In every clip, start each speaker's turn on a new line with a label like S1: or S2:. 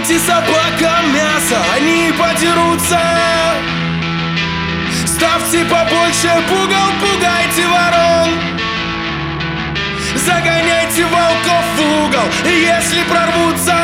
S1: Дайте собакам мясо, они подерутся. Ставьте побольше пугал, пугайте ворон. Загоняйте волков в угол, если прорвутся.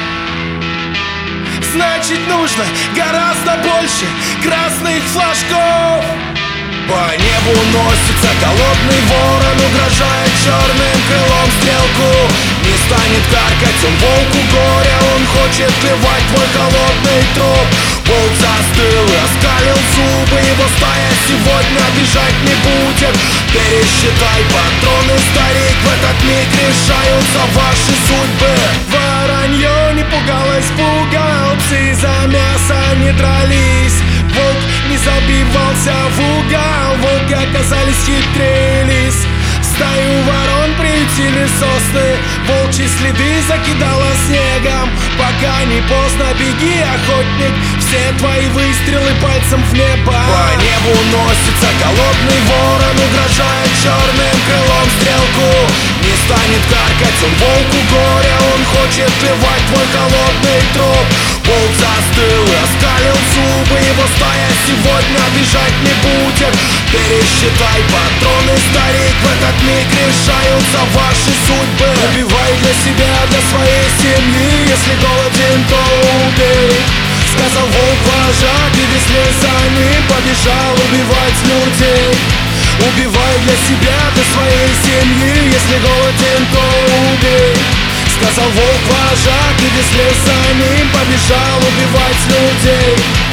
S1: Значит, нужно гораздо больше красных флажков. По небу носится голодный ворон, угрожая черным крылом стрелку. Не станет каркать он волку горя, он хочет плевать твой холодный труп. Волк застыл и оскалил зубы, его стая сегодня бежать не будет. Пересчитай патроны, старик, в этот миг решаются ваши судьбы. Воронье не пугалось, пугал, псы за мясо не дрались. Волк не забивался в угол, волки оказались хитрее лис. Стаю ворон приютили сосны, волчьи следы закидало снегом. Пока не поздно, беги, охотник, все твои выстрелы пальцем в небо. По небу носится голодный ворон, угрожая черным крылом стрелку. Не станет каркать он волку горя, он хочет плевать твой холодный труп. Волк застыл и оскалил зубы, его стая сегодня бежать не будет. Пересчитай патроны, старик, в этот миг решаются ваши судьбы. Убивай для себя, для своей семьи, если голоден, то убей. Сказал волк вожак, и вслед за ним побежал убивать людей. Убивай для себя, для своей семьи, если голоден, то убей. Сказал волк вожак, и вслед за ним побежал убивать людей.